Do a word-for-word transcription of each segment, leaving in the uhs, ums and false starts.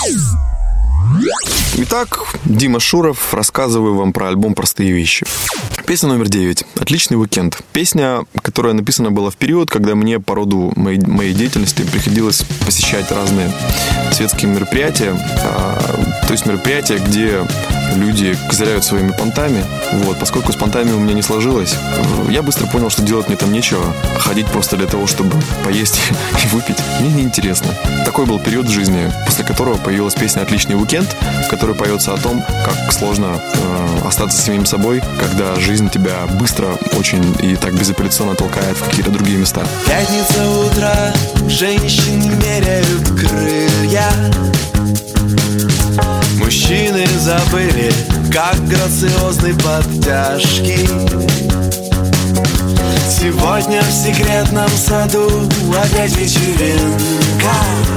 Итак, Дима Шуров, рассказываю вам про альбом «Простые вещи». Песня номер девять. «Отличный уикенд». Песня, которая написана была в период, когда мне по роду моей, моей деятельности приходилось посещать разные светские мероприятия. А, то есть мероприятия, где люди козыряют своими понтами. Вот, поскольку с понтами у меня не сложилось, я быстро понял, что делать мне там нечего. Ходить просто для того, чтобы поесть и выпить, мне неинтересно. Такой был период в жизни, после которого появилась песня «Отличный уикенд», в которой поется о том, как сложно э, остаться самим собой, когда жизнь тебя быстро очень и так безапелляционно толкает в какие-то другие места. Пятница утро, женщины меряют крылья. Мужчины забыли, как грациозны подтяжки. Сегодня в секретном саду опять вечеринка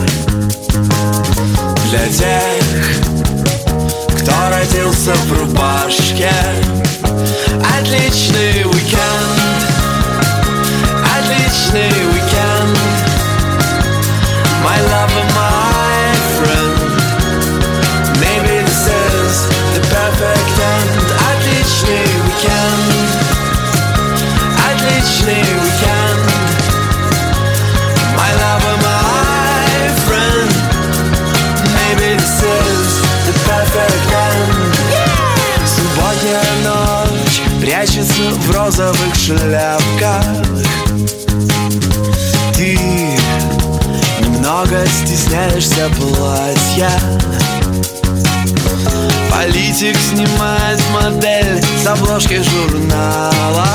для тех, кто родился в рубашке. Отличный уикенд, отличный уикенд, my love and my friend. Maybe this is the perfect end. Отличный уикенд, отличный уикенд, my love and my friend. Maybe this is the perfect end. Субботняя ночь прячется в розовых шляпках. Ты немного стесняешься платья. Политик снимает модель с обложки журнала.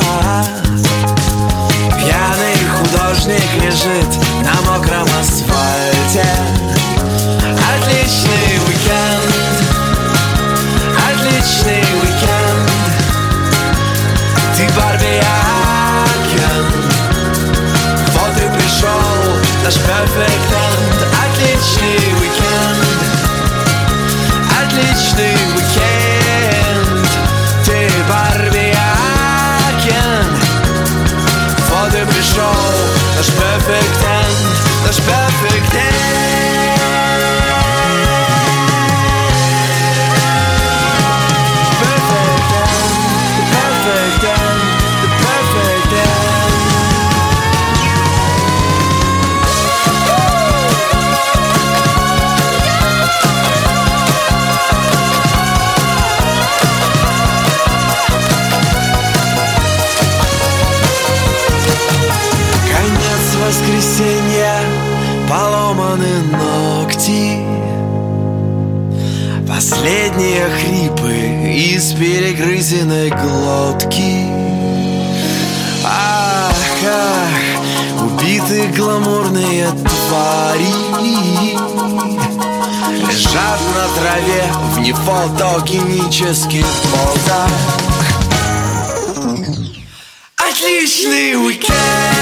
Пьяный художник лежит на мокром асфальте. Отличный уикенд, отличный уикенд. Ты Барби Акен. Вот и пришел наш perfect end. Отличный уикенд, отличный уикенд. Ты Барби Акен. Вот и пришел наш perfect end, наш perfect end. Воскресенье, поломаны ногти, последние хрипы из перегрызенной глотки. Ах, как убиты гламурные твари лежат на траве в нефотогенических позах. Отличный уикенд.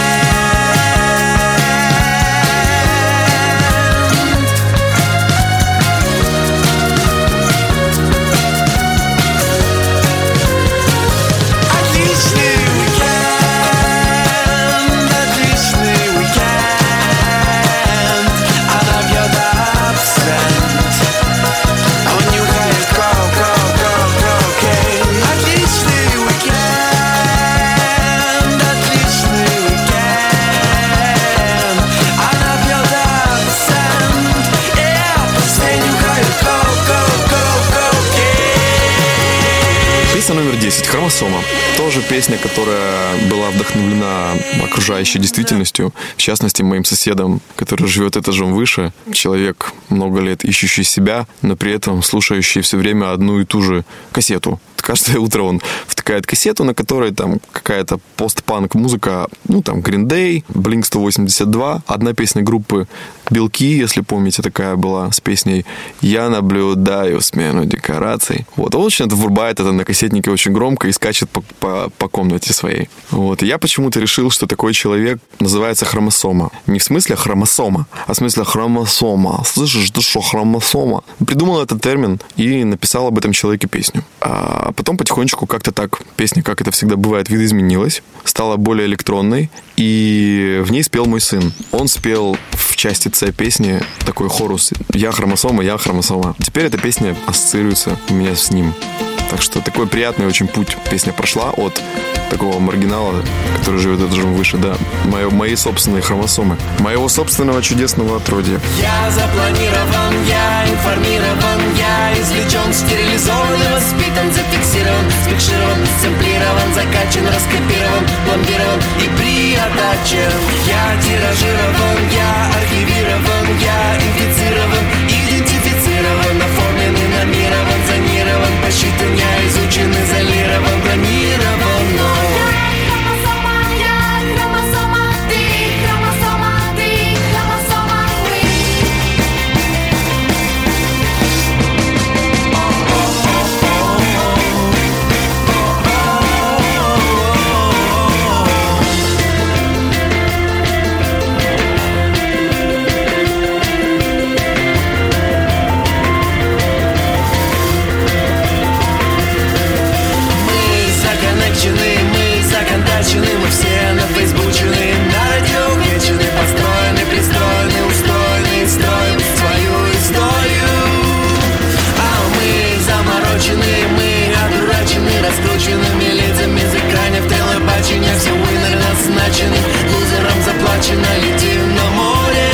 Номер десять. «Хромосома». Тоже песня, которая была вдохновлена окружающей действительностью. В частности, моим соседом, который живет этажом выше. Человек, много лет ищущий себя, но при этом слушающий все время одну и ту же кассету. Каждое утро он втыкает кассету, на которой там какая-то постпанк музыка, ну там Green Day, Blink сто восемьдесят два, одна песня группы «Белки», если помните, такая была с песней «Я наблюдаю смену декораций». Вот, он очень это врубает это на кассетнике очень громко и скачет по, по, по комнате своей. Вот, и я почему-то решил, что такой человек называется хромосома. Не в смысле хромосома, а в смысле хромосома. Слышишь, слышишь, ты что, хромосома? Придумал этот термин и написал об этом человеке песню. А потом потихонечку как-то так песня, как это всегда бывает, видоизменилась, стала более электронной, и в ней спел мой сын. Он спел в части С песни такой хорус «Я хромосома, я хромосома». Теперь эта песня ассоциируется у меня с ним. Так что такой приятный очень путь песня прошла от такого маргинала, который живет этажом выше, да, мои, мои собственные хромосомы, моего собственного чудесного отродья. Я запланирован, я информирован, я извлечен, стерилизован и воспитан, зафиксирован, сфиксирован, сэмплирован, закачан, раскопирован, пломбирован и приотачен. Я тиражирован, я архивирован, я инфицирован, идентифицирован, оформлен и нормирован, зонирован, посчитан, я изучен, изолирован, планирован, но... Мы все на фейсбучены, на радио вечены, построены, пристроены, устроены, строим свою историю. А мы заморочены, мы одурачены, раскрученными лицами с экранов телебачения. Все уиннеры назначены, лузерам заплачено, летим на море.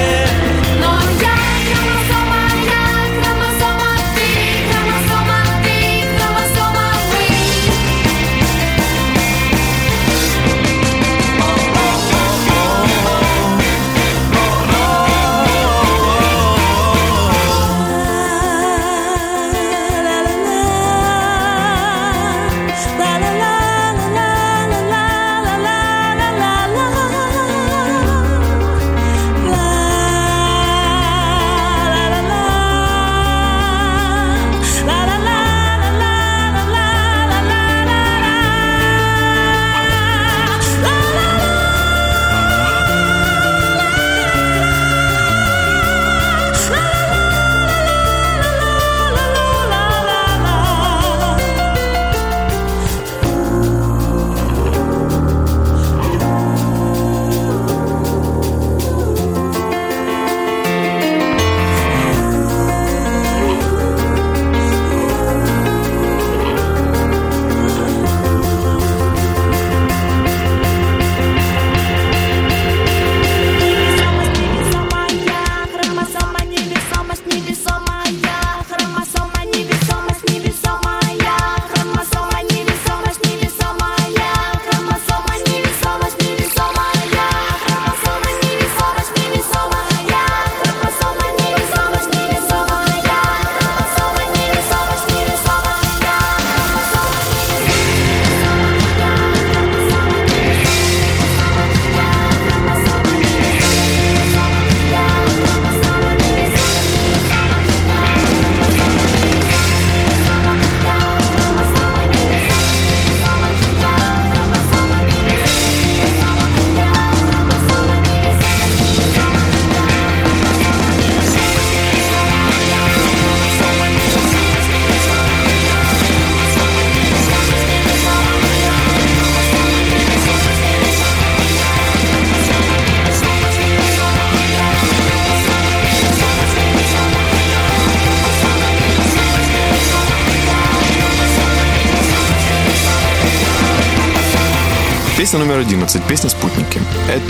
Песня номер одиннадцать. Песня «Спутники».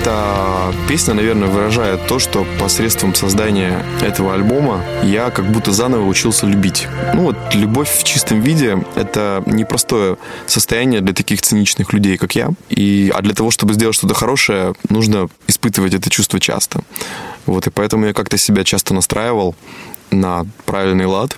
Эта песня, наверное, выражает то, что посредством создания этого альбома я как будто заново учился любить. Ну вот, любовь в чистом виде — это непростое состояние для таких циничных людей, как я. И, а для того, чтобы сделать что-то хорошее, нужно испытывать это чувство часто. Вот, и поэтому я как-то себя часто настраивал на правильный лад.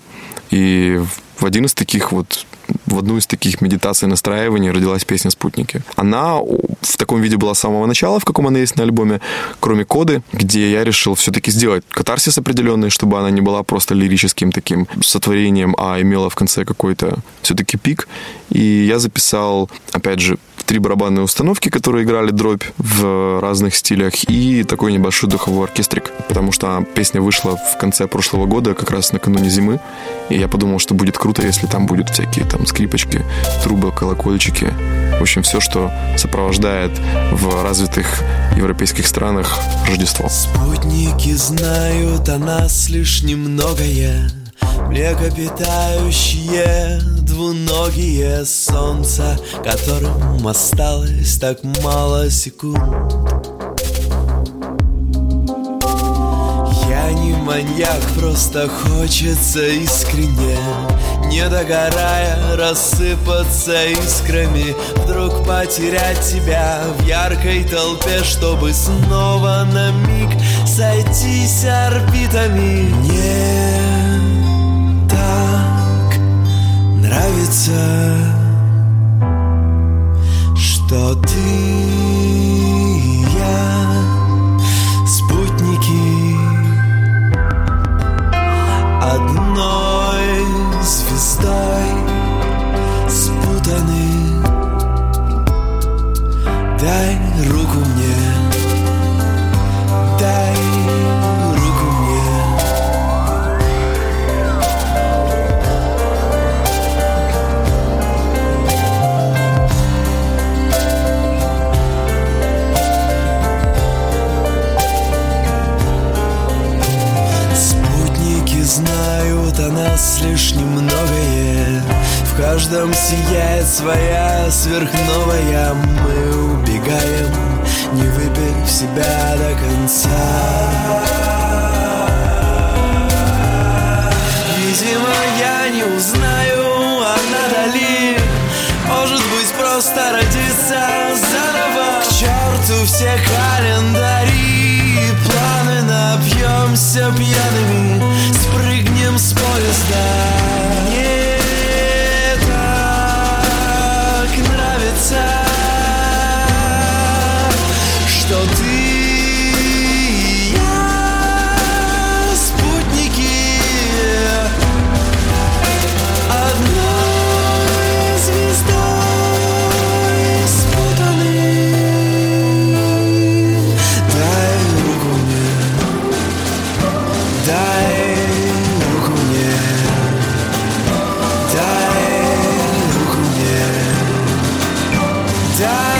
И в один из таких вот в одну из таких медитаций настраиваний родилась песня «Спутники». Она в таком виде была с самого начала, в каком она есть на альбоме, кроме коды, где я решил все-таки сделать катарсис определенный, чтобы она не была просто лирическим таким сотворением, а имела в конце какой-то все-таки пик. И я записал, опять же, три барабанные установки, которые играли дробь в разных стилях, и такой небольшой духовой оркестрик, потому что песня вышла в конце прошлого года, как раз накануне зимы, и я подумал, что будет круто, если там будут всякие там скрипочки, трубы, колокольчики, в общем, все, что сопровождает в развитых европейских странах Рождество. Спутники знают о нас лишь немногое, млекопитающие, двуногие, солнца, которым осталось так мало секунд. Я не маньяк, просто хочется искренне, не догорая, рассыпаться искрами, вдруг потерять тебя в яркой толпе, чтобы снова на миг сойтись орбитами. Мне так нравится, что ты и я спутники одной звездой спутаны. Дай руку мне, дай руку мне. Спутники знают о нас лишь немногое, в каждом сияет своя сверхновая. Мы убегаем, не выпив себя до конца. Видимо, я не узнаю, а надо ли, может быть, просто родиться заново. К черту все календари, планы, напьемся пьяными, спрыгнем с поезда. Мне так нравится, что ты и я спутники одной звездой спутаны. Дай руку мне, дай руку мне, дай руку мне, дай.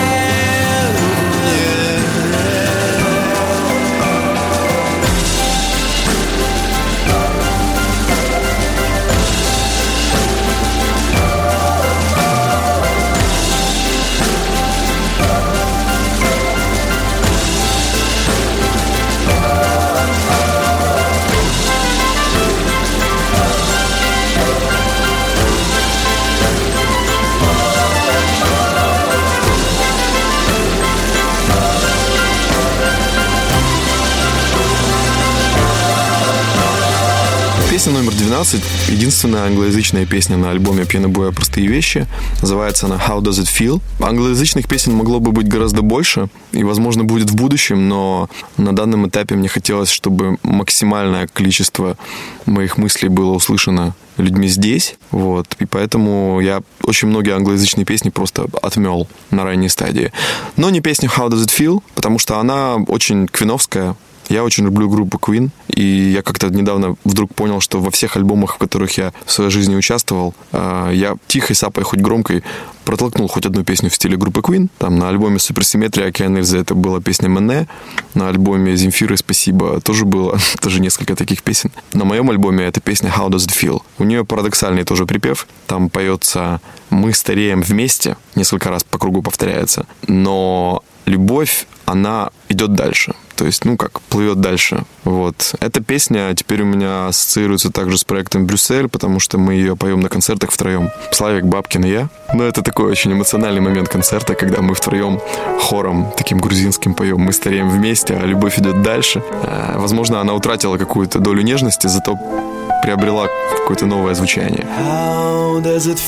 Песня номер двенадцать, единственная англоязычная песня на альбоме Пьяно Буя «Простые вещи». Называется она «How Does It Feel?». Англоязычных песен могло бы быть гораздо больше, и, возможно, будет в будущем, но на данном этапе мне хотелось, чтобы максимальное количество моих мыслей было услышано людьми здесь, вот, и поэтому я очень многие англоязычные песни просто отмел на ранней стадии. Но не песня «How Does It Feel?», потому что она очень квиновская. Я очень люблю группу Queen, и я как-то недавно вдруг понял, что во всех альбомах, в которых я в своей жизни участвовал, я тихой сапой, хоть громкой, протолкнул хоть одну песню в стиле группы Queen. Там на альбоме «Суперсимметрия» «Океан Эльзы» это была песня «Мене», на альбоме «Земфиры «Спасибо» тоже было, тоже несколько таких песен. На моем альбоме это песня «How Does It Feel?». У нее парадоксальный тоже припев, там поется «Мы стареем вместе», несколько раз по кругу повторяется, но любовь, она идет дальше. То есть, ну, как, плывет дальше. Вот. Эта песня теперь у меня ассоциируется также с проектом «Брюссель», потому что мы ее поем на концертах втроем. Славик, Бабкин и я. Но это такой очень эмоциональный момент концерта, когда мы втроем хором таким грузинским поем «Мы стареем вместе, а любовь идет дальше». Возможно, она утратила какую-то долю нежности, зато приобрела какое-то новое звучание. How does it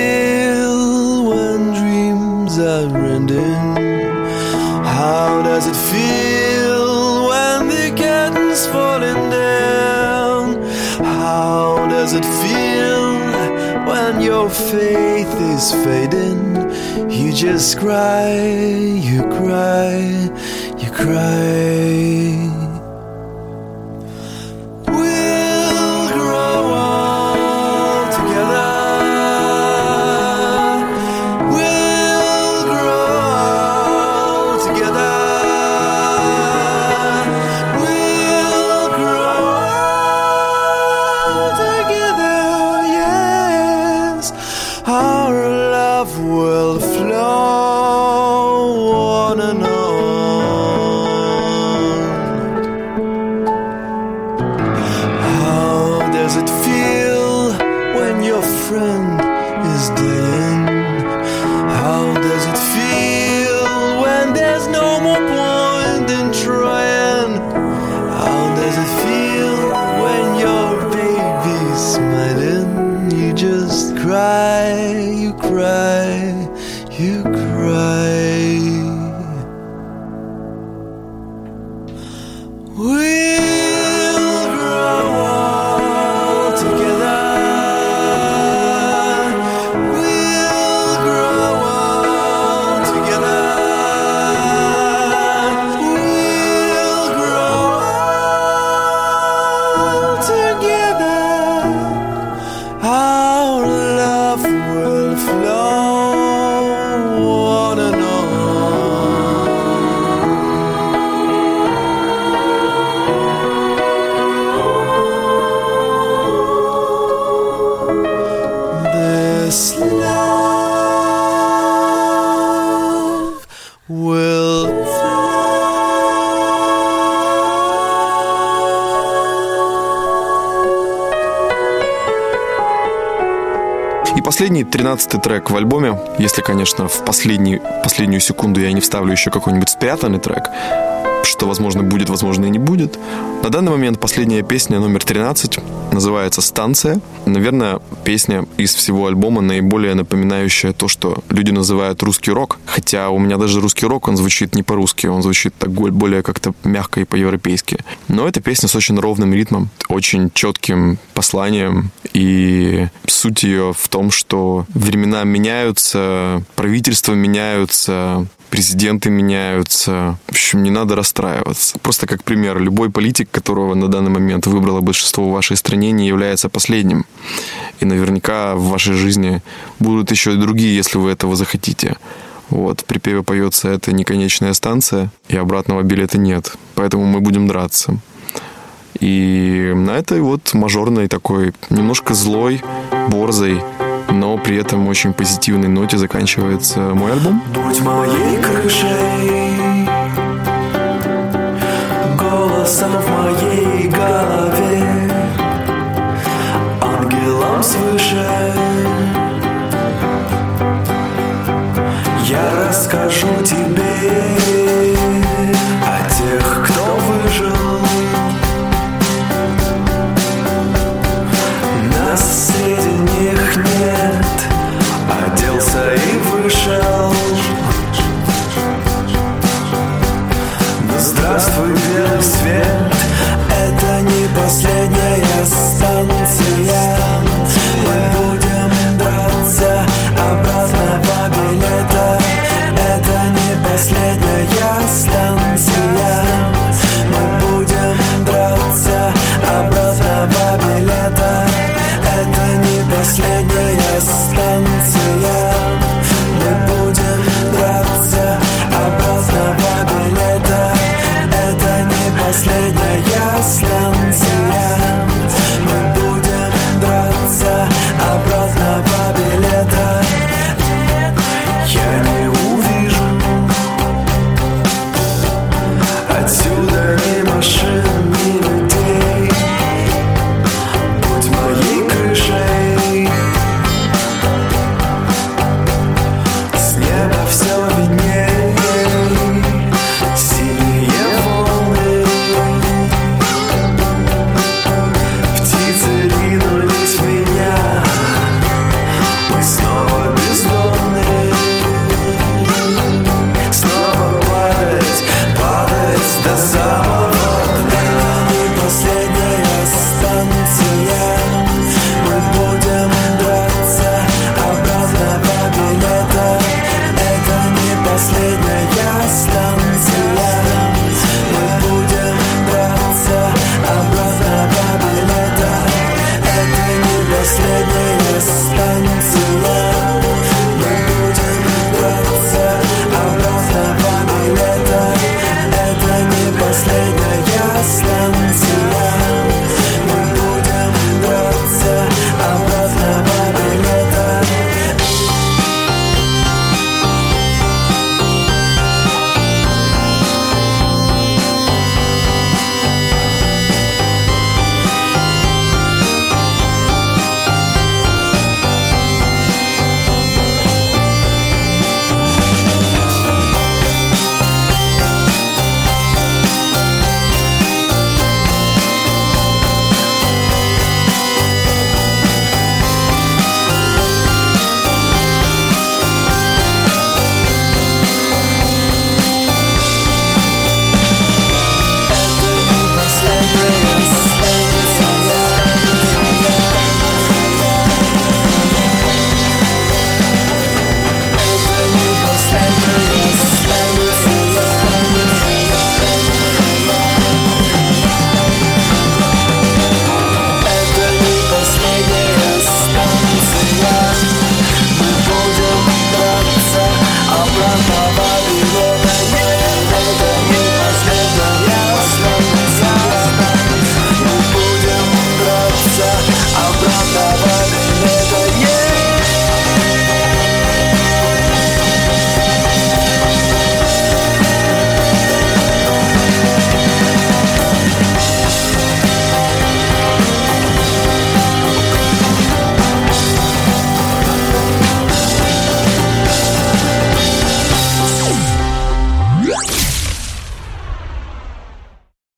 feel when dreams are ending? How does it feel when the curtain's falling down? How does it feel when your faith is fading, you just cry, you cry, you cry. We'll grow old together. We'll grow old together. We'll grow old together, yes. Our love will flow on and on. How does it feel when your friend is dead? How does it feel when there's no more point in trying? How does it feel when your baby's smiling? You just cry, you cry, you cry. We'll grow old together. We'll grow old together. We'll grow old together. Our love will flow on and on. This love will И последний, тринадцатый трек в альбоме, если, конечно, в последний, последнюю секунду я не вставлю еще какой-нибудь спрятанный трек, что, возможно, будет, возможно, и не будет. На данный момент последняя песня, номер тринадцать, называется «Станция». Наверное, песня из всего альбома наиболее напоминающая то, что люди называют русский рок. Хотя у меня даже русский рок, он звучит не по-русски, он звучит так более как-то мягко и по-европейски. Но эта песня с очень ровным ритмом, очень четким посланием. И суть ее в том, что времена меняются, правительства меняются, президенты меняются. В общем, не надо расстраиваться. Просто как пример, любой политик, которого на данный момент выбрало большинство в вашей стране, не является последним. И наверняка в вашей жизни будут еще и другие, если вы этого захотите. Вот, в припеве поется «Это не конечная станция», и обратного билета нет. Поэтому мы будем драться. И на этой вот мажорной такой, немножко злой, борзой, но при этом очень позитивной ноте заканчивается мой альбом. Будь моей крышей, голосом в моей голове, ангелом свыше. Я расскажу тебе о тех, кто выжил. Нас среди них нет, оделся и вышел. Ну здравствуй, белый свет, это не последняя станция. Мы будем драться обратного билета. Это не последняя станция. Мы будем драться обратного билета. Это не последняя станция.